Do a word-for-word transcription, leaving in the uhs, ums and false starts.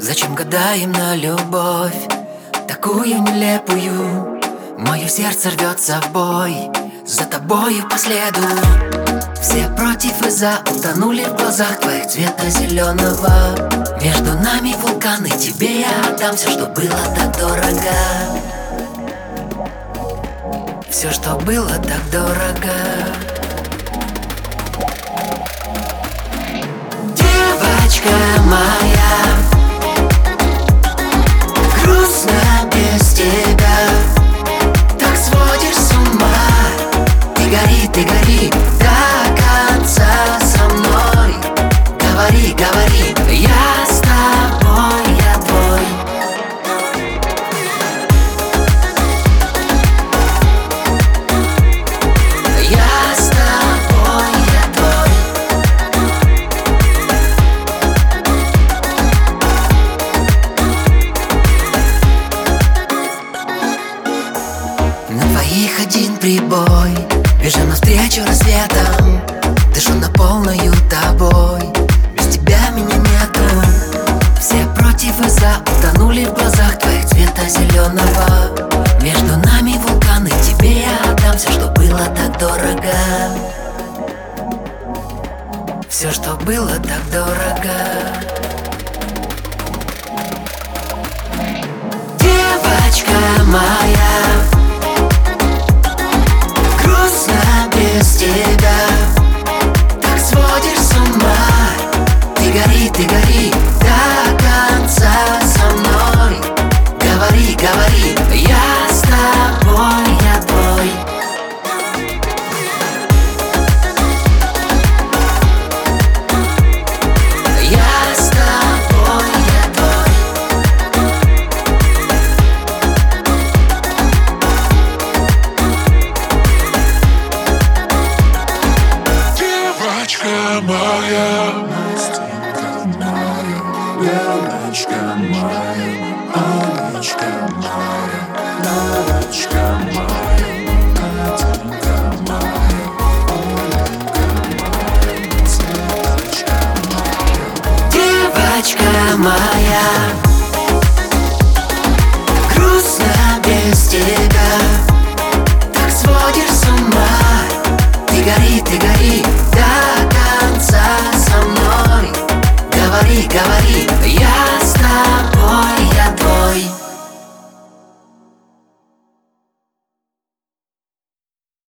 Зачем гадаем на любовь, такую нелепую? Мое сердце рвется в бой, за тобою по следу. Все против и за утонули в глазах твоих цвета зеленого. Между нами вулканы, тебе я отдам все, что было так дорого. Все, что было так дорого. Девочка моя, грустно без тебя, так сводишь с ума. Ты гори, ты гори до конца со мной. Говори, говори, я с тобой, я твой. Я с тобой, я твой. На твоих один прибой, бежим навстречу рассветом, дышу на полную тобой. Без тебя меня нету. Все против и за утонули в глазах твоих цвета зеленого. Между нами вулканы, тебе я отдам все, что было так дорого. Все, что было так дорого. Девочка моя,